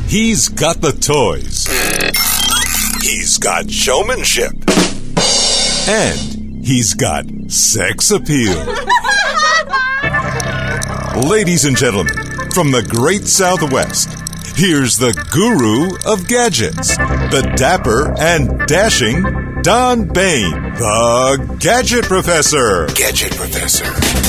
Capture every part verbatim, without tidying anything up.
He's got the toys. He's got showmanship. And he's got sex appeal. Ladies and gentlemen, from the great Southwest, here's the guru of gadgets, the dapper and dashing Don Bain, the Gadget Professor. Gadget Professor.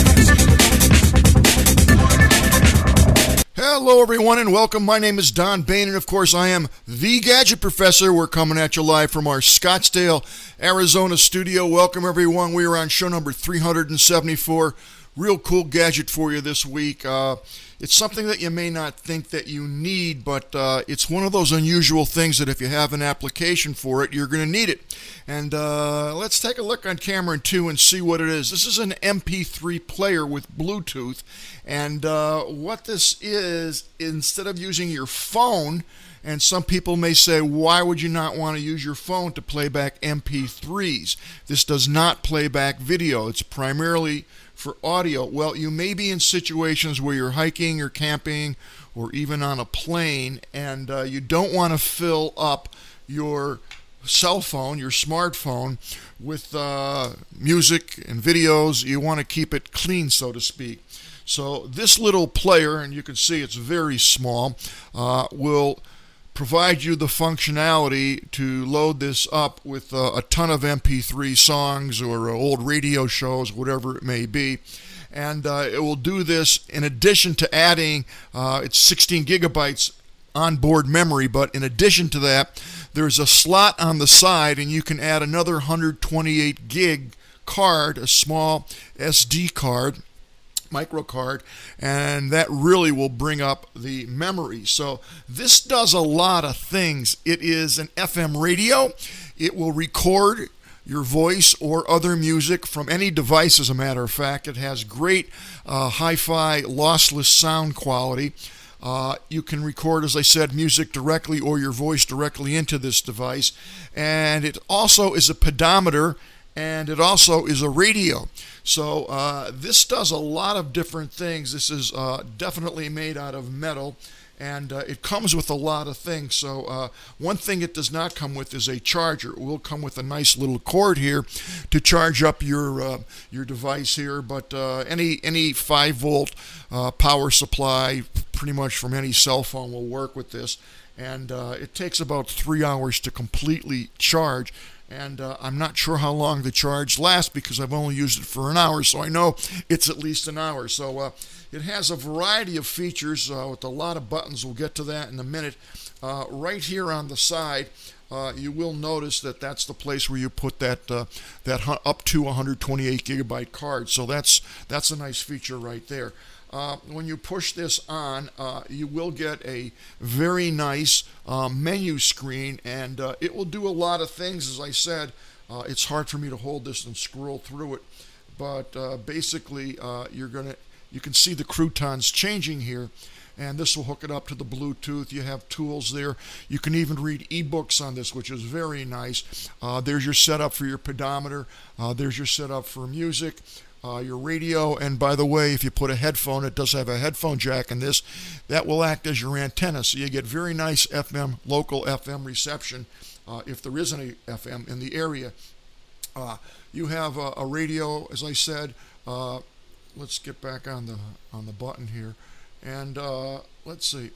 Hello, everyone, and welcome. My name is Don Bain, and of course, I am the Gadget Professor. We're coming at you live from our Scottsdale, Arizona studio. Welcome, everyone. We are on show number three hundred seventy-four. Real cool gadget for you this week. Uh, it's something that you may not think that you need, but uh, it's one of those unusual things that if you have an application for it, you're going to need it. And uh, let's take a look on camera two and see what it is. This is an M P three player with Bluetooth. And uh, what this is, instead of using your phone, and some people may say, why would you not want to use your phone to play back M P threes? This does not play back video. It's primarily for audio. Well, you may be in situations where you're hiking or camping or even on a plane, and uh, you don't want to fill up your cell phone, your smartphone, with uh, music and videos. You want to keep it clean, so to speak. So this little player, and you can see it's very small, uh, will provide you the functionality to load this up with uh, a ton of M P three songs or uh, old radio shows, whatever it may be. And uh, it will do this in addition to adding, uh, it's sixteen gigabytes onboard memory, but in addition to that, there's a slot on the side and you can add another one hundred twenty-eight gig card, a small S D card, micro card, and that really will bring up the memory. So this does a lot of things. It is an F M radio. It will record your voice or other music from any device, as a matter of fact. It has great uh, hi-fi lossless sound quality. Uh, you can record, as I said, music directly or your voice directly into this device. And it also is a pedometer, and it also is a radio. So uh, this does a lot of different things. This is uh, definitely made out of metal, and uh, it comes with a lot of things. So uh, one thing it does not come with is a charger. It will come with a nice little cord here to charge up your uh, your device here, but uh, any any five volt uh, power supply pretty much from any cell phone will work with this, and uh, it takes about three hours to completely charge. And uh, I'm not sure how long the charge lasts because I've only used it for an hour, so I know it's at least an hour. So uh, it has a variety of features uh, with a lot of buttons. We'll get to that in a minute. Uh, right here on the side, uh, you will notice that that's the place where you put that uh, that up to one hundred twenty-eight gigabyte card. So that's that's a nice feature right there. Uh, when you push this on, uh, you will get a very nice uh, menu screen, and uh, it will do a lot of things. As I said, uh, it's hard for me to hold this and scroll through it, but uh, basically uh, you're gonna you can see the croutons changing here, and this will hook it up to the Bluetooth. You have tools there. You can even read ebooks on this, which is very nice. Uh, there's your setup for your pedometer. Uh, there's your setup for music. Uh, your radio, and by the way, if you put a headphone, it does have a headphone jack in this, that will act as your antenna, so you get very nice F M, local F M reception, uh, if there is any F M in the area. Uh, you have a, a radio, as I said. Uh, let's get back on the on the button here, and uh, let's see.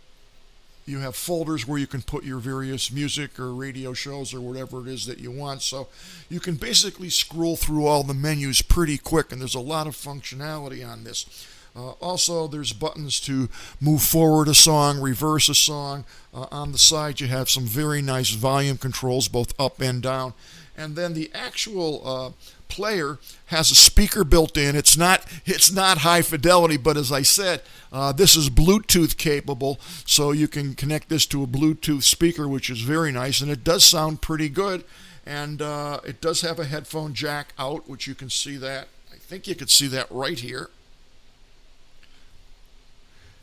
You have folders where you can put your various music or radio shows or whatever it is that you want. So you can basically scroll through all the menus pretty quick, and there's a lot of functionality on this. Uh, also, there's buttons to move forward a song, reverse a song. Uh, on the side, you have some very nice volume controls, both up and down. And then the actual uh, player has a speaker built in. It's not it's not high fidelity, but as I said, uh, this is Bluetooth capable, so you can connect this to a Bluetooth speaker, which is very nice, and it does sound pretty good. And uh, it does have a headphone jack out, which you can see that. I think you can see that right here.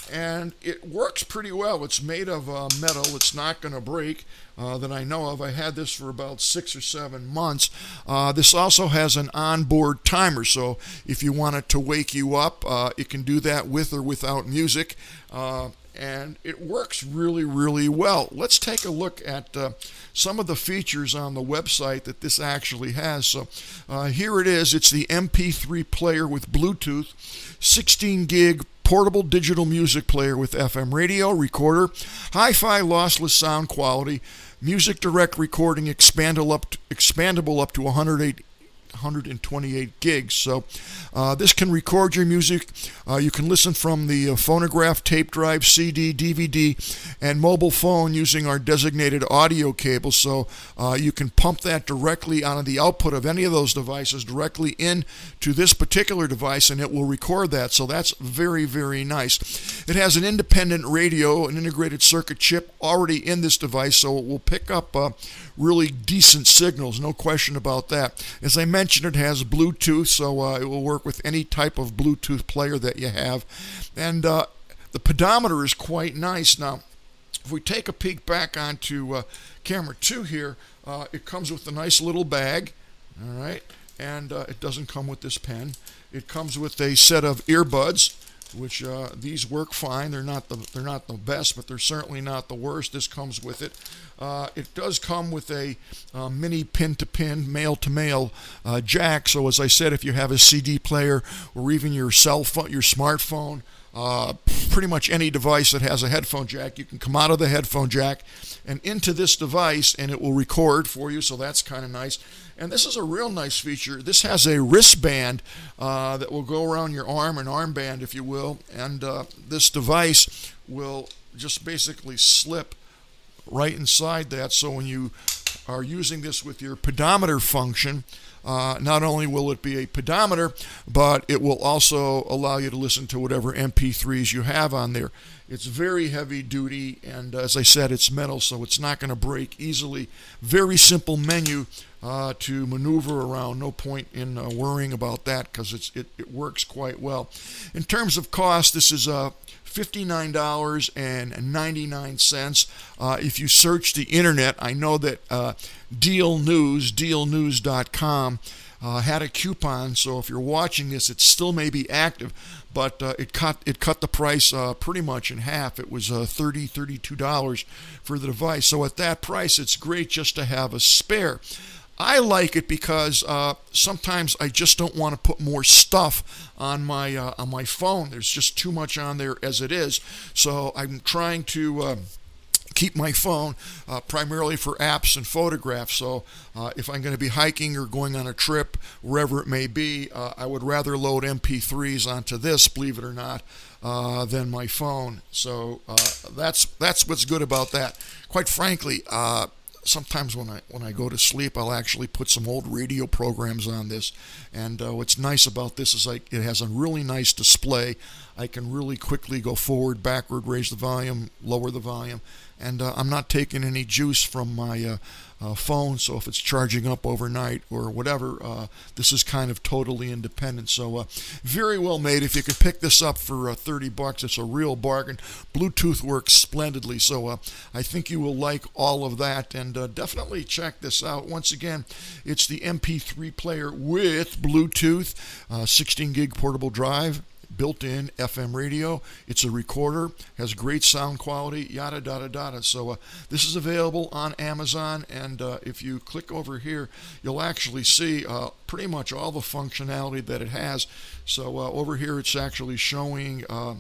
and it works pretty well. It's made of uh, metal. It's not going to break uh, that I know of. I had this for about six or seven months. Uh, this also has an onboard timer, so if you want it to wake you up, uh, it can do that with or without music. Uh, and it works really, really well. Let's take a look at uh, some of the features on the website that this actually has. So uh, here it is. It's the M P three player with Bluetooth, sixteen gig portable digital music player with F M radio, recorder, hi-fi lossless sound quality, music direct recording, expandable up to, expandable up to one hundred eight one hundred twenty-eight gigs. So uh, this can record your music. Uh, you can listen from the uh, phonograph, tape drive, C D, D V D, and mobile phone using our designated audio cable. So uh, you can pump that directly out of the output of any of those devices directly into this particular device, and it will record that. So that's very, very nice. It has an independent radio, an integrated circuit chip already in this device, so it will pick up uh, really decent signals, no question about that. As I mentioned, it has Bluetooth, so uh, it will work with any type of Bluetooth player that you have. And uh, the pedometer is quite nice. Now, if we take a peek back onto uh, camera two here, uh, it comes with a nice little bag, all right, and uh, it doesn't come with this pen. It comes with a set of earbuds, which uh, these work fine. They're not the they're not the best, but they're certainly not the worst. This comes with it. Uh, it does come with a uh, mini pin-to-pin, male-to-male uh, jack. So as I said, if you have a C D player or even your cell phone, your smartphone, uh, pretty much any device that has a headphone jack, you can come out of the headphone jack and into this device, and it will record for you. So that's kind of nice. And this is a real nice feature. This has a wristband uh, that will go around your arm, an armband, if you will, and uh, this device will just basically slip right inside that. So when you are using this with your pedometer function, uh, not only will it be a pedometer, but it will also allow you to listen to whatever M P threes you have on there. It's very heavy duty, and as I said, it's metal, so it's not going to break easily. Very simple menu uh, to maneuver around. No point in uh, worrying about that because it's it, it works quite well. In terms of cost, this is a fifty-nine dollars and ninety-nine cents. Uh, if you search the internet, I know that uh, Deal News, deal news dot com, uh, had a coupon, so if you're watching this, it still may be active, but uh, it cut it cut the price uh, pretty much in half. It was uh, thirty dollars, thirty-two dollars for the device. So at that price, it's great just to have a spare. I like it because uh, sometimes I just don't want to put more stuff on my uh, on my phone. There's just too much on there as it is. So I'm trying to uh, keep my phone uh, primarily for apps and photographs. So uh, if I'm going to be hiking or going on a trip, wherever it may be, uh, I would rather load M P threes onto this, believe it or not, uh, than my phone. So uh, that's that's what's good about that. Quite frankly, uh, sometimes when I when I go to sleep, I'll actually put some old radio programs on this. And uh, what's nice about this is like it has a really nice display. I can really quickly go forward, backward, raise the volume, lower the volume, and uh, I'm not taking any juice from my uh, uh, phone. So if it's charging up overnight or whatever, uh, this is kind of totally independent. So uh, very well made. If you could pick this up for uh, thirty bucks, it's a real bargain. Bluetooth works splendidly, so uh, I think you will like all of that. And uh, definitely check this out. Once again, it's the M P three player with Bluetooth, uh, sixteen gig portable drive, built-in F M radio. It's a recorder, has great sound quality, yada, yada, yada. So uh, this is available on Amazon, and uh, if you click over here, you'll actually see uh, pretty much all the functionality that it has. So uh, over here, it's actually showing uh,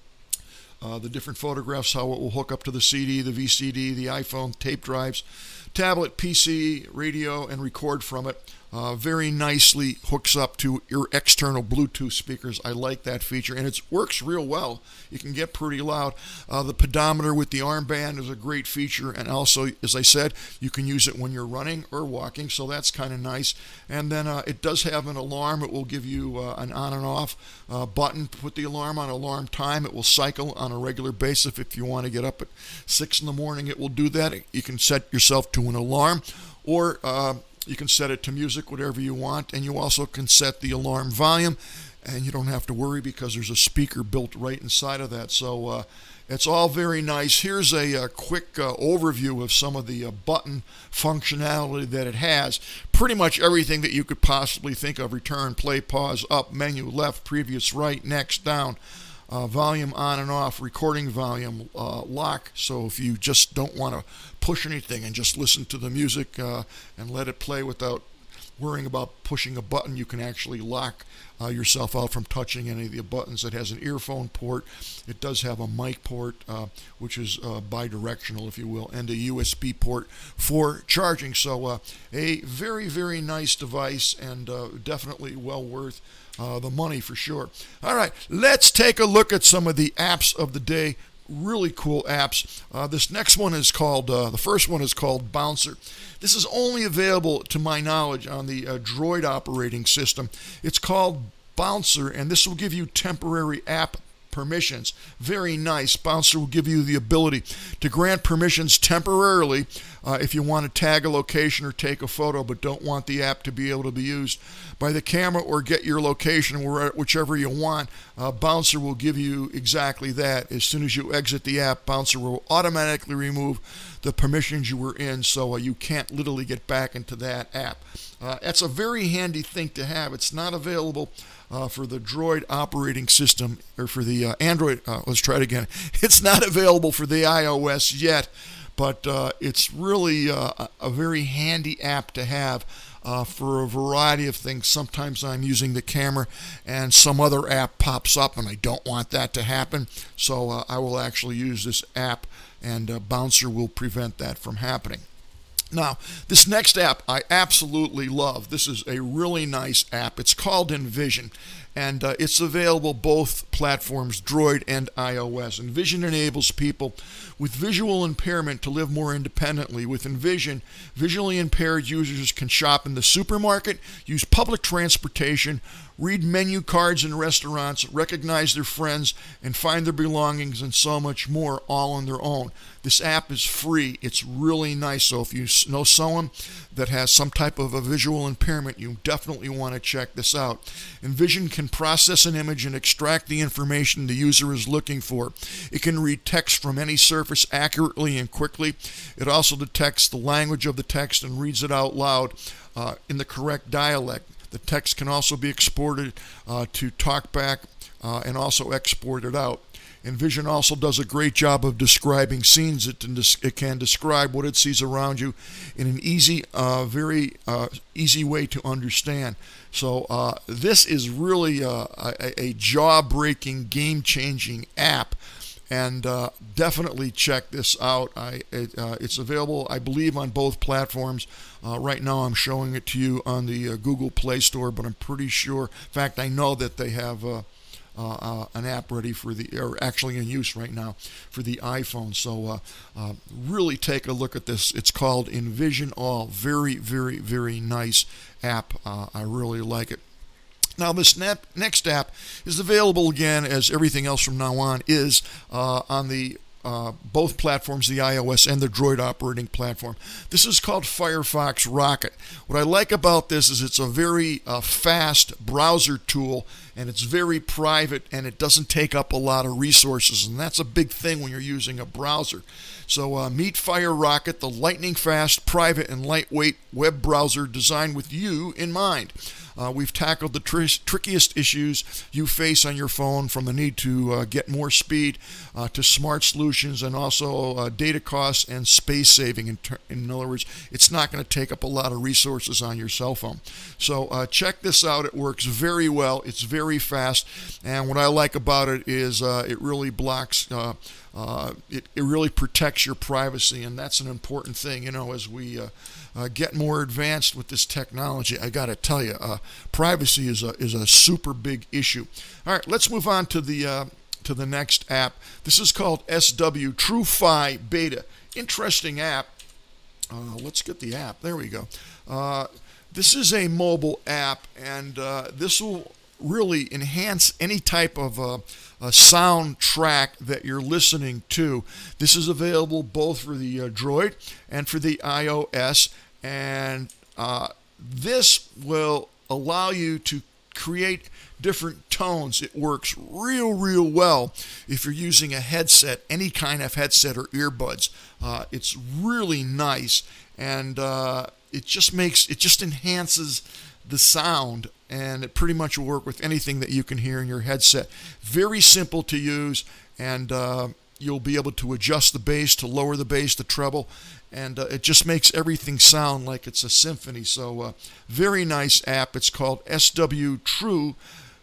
uh, the different photographs, how it will hook up to the C D, the V C D, the iPhone, tape drives, tablet, P C, radio, and record from it. Uh, very nicely hooks up to your external Bluetooth speakers. I like that feature, and it works real well. You can get pretty loud. Uh, the pedometer with the armband is a great feature, and also, as I said, you can use it when you're running or walking, so that's kind of nice. And then uh, it does have an alarm. It will give you uh, an on and off uh, button. Put the alarm on alarm time. It will cycle on a regular basis. If you want to get up at six in the morning, it will do that. You can set yourself to an alarm, or uh, you can set it to music, whatever you want, and you also can set the alarm volume. and you don't have to worry because there's a speaker built right inside of that. So uh, it's all very nice. Here's a, a quick uh, overview of some of the uh, button functionality that it has. Pretty much everything that you could possibly think of: return, play, pause, up, menu, left, previous, right, next, down, uh, volume on and off, recording volume, uh, lock. So if you just don't want to push anything and just listen to the music uh, and let it play without worrying about pushing a button, you can actually lock uh, yourself out from touching any of the buttons. It has an earphone port. It does have a mic port, uh, which is uh, bi-directional, if you will, and a U S B port for charging. So uh, a very, very nice device, and uh, definitely well worth uh, the money for sure. All right, let's take a look at some of the apps of the day. Really cool apps. Uh, this next one is called, uh, the first one is called Bouncer. This is only available, to my knowledge, on the uh, Droid operating system. It's called Bouncer, and this will give you temporary app permissions. Very nice. Bouncer will give you the ability to grant permissions temporarily uh, if you want to tag a location or take a photo but don't want the app to be able to be used by the camera or get your location where, whichever you want. Uh, Bouncer will give you exactly that. As soon as you exit the app, Bouncer will automatically remove the permissions you were in, so uh, you can't literally get back into that app. Uh, that's a very handy thing to have. It's not available uh, for the Droid operating system, or for the uh, Android. Uh, let's try it again. It's not available for the iOS yet, but uh, it's really uh, a very handy app to have uh, for a variety of things. Sometimes I'm using the camera and some other app pops up and I don't want that to happen, so uh, I will actually use this app, and uh, Bouncer will prevent that from happening. Now, this next app I absolutely love. This is a really nice app. It's called Envision, and uh, it's available both platforms, Droid and iOS. Envision enables people with visual impairment to live more independently. With Envision, visually impaired users can shop in the supermarket, use public transportation, read menu cards in restaurants, recognize their friends, and find their belongings, and so much more, all on their own. This app is free. It's really nice. So if you know someone that has some type of a visual impairment, you definitely want to check this out. Envision can process an image and extract the information the user is looking for. It can read text from any surface accurately and quickly. It also detects the language of the text and reads it out loud uh, in the correct dialect. The text can also be exported uh, to TalkBack uh, and also exported out. Envision also does a great job of describing scenes. It can, it can describe what it sees around you in an easy, uh, very uh, easy way to understand. So uh, this is really uh, a, a jaw-breaking, game-changing app, and uh, definitely check this out. I, it, uh, it's available, I believe, on both platforms. Uh, right now I'm showing it to you on the uh, Google Play Store, but I'm pretty sure, in fact, I know that they have uh, uh, uh, an app ready for the, or actually in use right now for the iPhone. So uh, uh, really take a look at this. It's called Envision All. Very, very, very nice app. Uh, I really like it. Now, this next app is available again, as everything else from now on is, uh, on the uh, both platforms, the iOS and the Droid operating platform. This is called Firefox Rocket. What I like about this is it's a very uh, fast browser tool, and it's very private, and it doesn't take up a lot of resources, and that's a big thing when you're using a browser. So uh, meet FireRocket, the lightning-fast, private, and lightweight web browser designed with you in mind. Uh, we've tackled the tr- trickiest issues you face on your phone, from the need to uh, get more speed uh, to smart solutions, and also uh, data costs and space saving. In, ter- in other words, it's not going to take up a lot of resources on your cell phone. So uh, check this out. It works very well. It's very fast. And what I like about it is uh, it really blocks, uh, uh, it, it really protects your privacy. And that's an important thing, you know, as we uh, uh, get more advanced with this technology. I got to tell you, uh, privacy is a, is a super big issue. All right, let's move on to the uh, to the next app. This is called S W TrueFi Beta. Interesting app. Uh, let's get the app. There we go. Uh, this is a mobile app, and uh, this will really enhance any type of uh, a sound track that you're listening to. This is available both for the uh, Droid and for the iOS, and uh, this will allow you to create different tones. It works real, real well if you're using a headset, any kind of headset or earbuds. Uh, it's really nice, and uh, it just makes, it just enhances the sound, and it pretty much will work with anything that you can hear in your headset. Very simple to use, and uh, you'll be able to adjust the bass, to lower the bass, the treble, and uh, it just makes everything sound like it's a symphony. So uh, very nice app. It's called S W True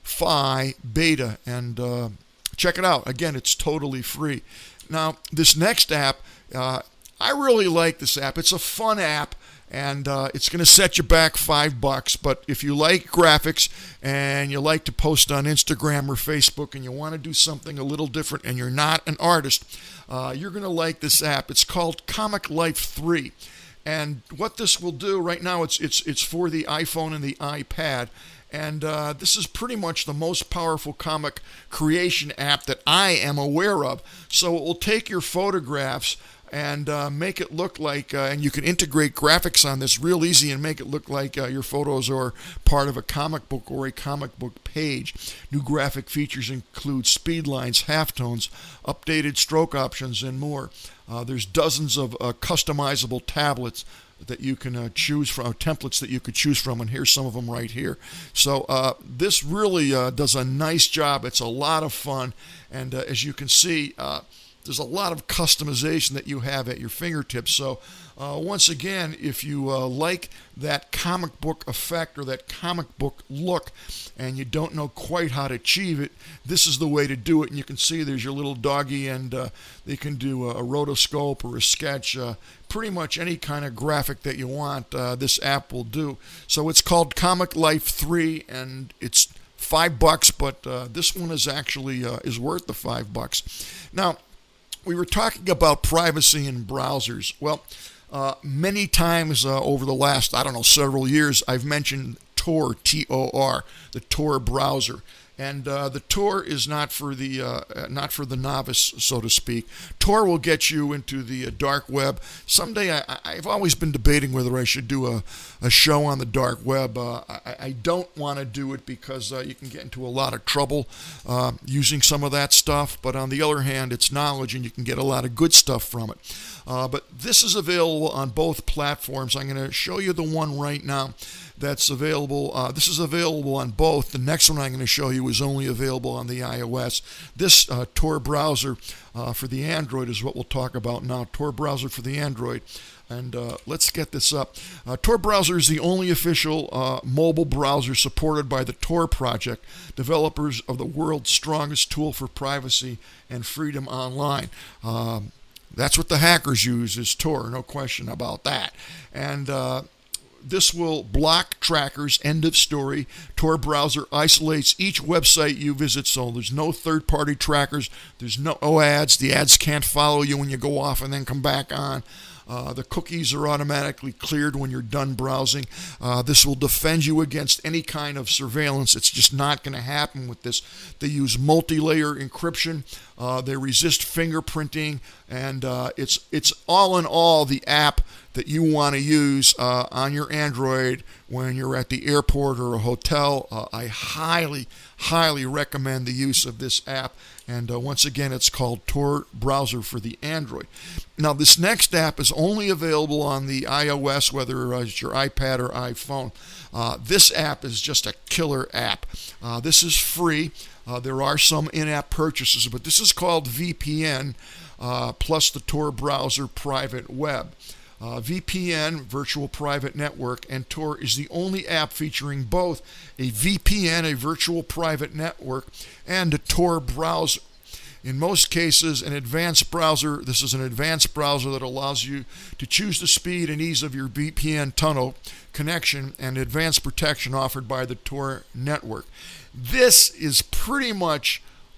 Fi Beta, and uh, check it out. Again, it's totally free. Now, this next app, uh, I really like this app. It's a fun app, and uh, it's going to set you back five bucks. But if you like graphics and you like to post on Instagram or Facebook and you want to do something a little different and you're not an artist, uh, you're going to like this app. It's called Comic Life three. And what this will do right now, it's it's it's for the iPhone and the iPad. And uh, this is pretty much the most powerful comic creation app that I am aware of. So it will take your photographs and uh, make it look like, uh, and you can integrate graphics on this real easy and make it look like uh, your photos are part of a comic book or a comic book page. New graphic features include speed lines, halftones, updated stroke options, and more. Uh, there's dozens of uh, customizable tablets that you can uh, choose from, uh, templates that you could choose from, and here's some of them right here. So uh, this really uh, does a nice job. It's a lot of fun, and uh, as you can see, uh, there's a lot of customization that you have at your fingertips. So uh, once again, if you uh, like that comic book effect or that comic book look and you don't know quite how to achieve it, this is the way to do it. And you can see there's your little doggy, and uh, they can do a, a rotoscope or a sketch. Uh, pretty much any kind of graphic that you want, uh, this app will do. So it's called Comic Life three, and it's five bucks, but uh, this one is actually uh, is worth the five bucks. Now, we were talking about privacy in browsers. Well, uh, many times uh, over the last, I don't know, several years, I've mentioned Tor, T O R, the Tor browser. And uh, the Tor is not for the uh, not for the novice, so to speak. Tor will get you into the uh, dark web. Someday, I, I've always been debating whether I should do a, a show on the dark web. Uh, I, I don't want to do it because uh, you can get into a lot of trouble uh, using some of that stuff. But on the other hand, it's knowledge, and you can get a lot of good stuff from it. Uh, but this is available on both platforms. I'm going to show you the one right now that's available. Uh, this is available on both. The next one I'm going to show you is only available on the iOS. This uh, Tor browser uh, for the Android is what we'll talk about now. Tor browser for the Android. And uh, let's get this up. Uh, Tor browser is the only official uh, mobile browser supported by the Tor project, developers of the world's strongest tool for privacy and freedom online. Um, that's what the hackers use, is Tor, no question about that. And uh, this will block trackers, end of story. Tor browser isolates each website you visit, so there's no third-party trackers. There's no ads. The ads can't follow you when you go off and then come back on. Uh, the cookies are automatically cleared when you're done browsing. Uh, this will defend you against any kind of surveillance. It's just not going to happen with this. They use multi-layer encryption. Uh, they resist fingerprinting, and uh, it's it's all in all the app that you want to use uh, on your Android when you're at the airport or a hotel. Uh, I highly, highly recommend the use of this app. And uh, once again, it's called Tor browser for the Android. Now, this next app is only available on the iOS, whether uh, it's your iPad or iPhone. Uh, this app is just a killer app. Uh, this is free. Uh, there are some in-app purchases, but this is called V P N uh, plus the Tor browser private web. Uh, V P N, Virtual Private Network, and Tor is the only app featuring both a V P N, a Virtual Private Network, and a Tor browser. In most cases, an advanced browser, this is an advanced browser that allows you to choose the speed and ease of your V P N tunnel connection and advanced protection offered by the Tor network. This is pretty much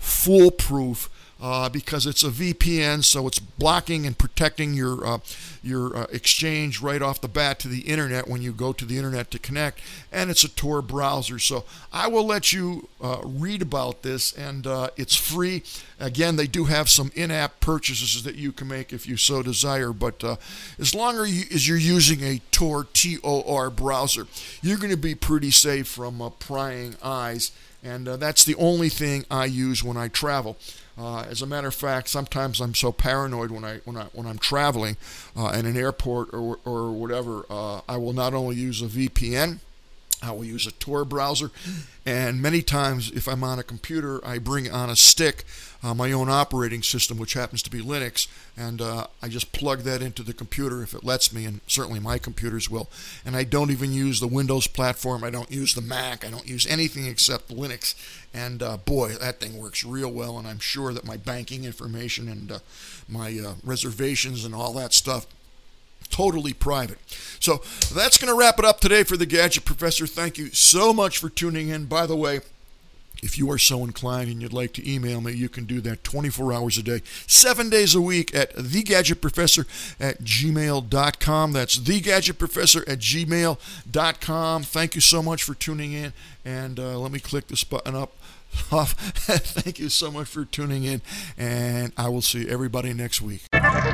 foolproof. Uh, because it's a V P N, so it's blocking and protecting your uh, your uh, exchange right off the bat to the internet when you go to the internet to connect, and it's a Tor browser. So I will let you uh, read about this, and uh, it's free. Again, they do have some in-app purchases that you can make if you so desire, but uh, as long as you're using a Tor, T O R browser, you're going to be pretty safe from uh, prying eyes, and uh, that's the only thing I use when I travel. Uh, as a matter of fact, sometimes I'm so paranoid when I when I when I'm traveling uh, in an airport or or whatever. Uh, I will not only use a V P N, I will use a Tor browser, and many times if I'm on a computer, I bring on a stick uh, my own operating system, which happens to be Linux, and uh, I just plug that into the computer if it lets me, and certainly my computers will. And I don't even use the Windows platform. I don't use the Mac. I don't use anything except Linux. And uh, boy, that thing works real well, and I'm sure that my banking information and uh, my uh, reservations and all that stuff, totally private. So that's going to wrap it up today for the Gadget Professor. Thank you so much for tuning in. By the way, if you are so inclined and you'd like to email me, you can do that twenty-four hours a day, seven days a week at the gadget professor at gmail dot com. That's the gadget professor at gmail dot com. Thank you so much for tuning in, and uh, let me click this button up. Off. Thank you so much for tuning in, and I will see everybody next week.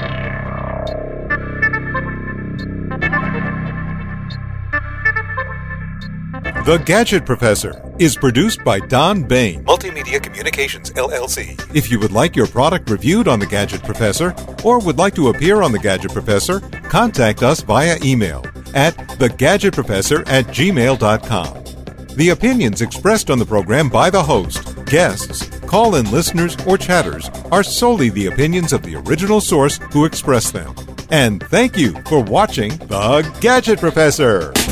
The Gadget Professor is produced by Don Bain, Multimedia Communications, L L C. If you would like your product reviewed on The Gadget Professor or would like to appear on The Gadget Professor, contact us via email at the gadget professor at gmail dot com. The opinions expressed on the program by the host, guests, call-in listeners, or chatters are solely the opinions of the original source who expressed them. And thank you for watching The Gadget Professor.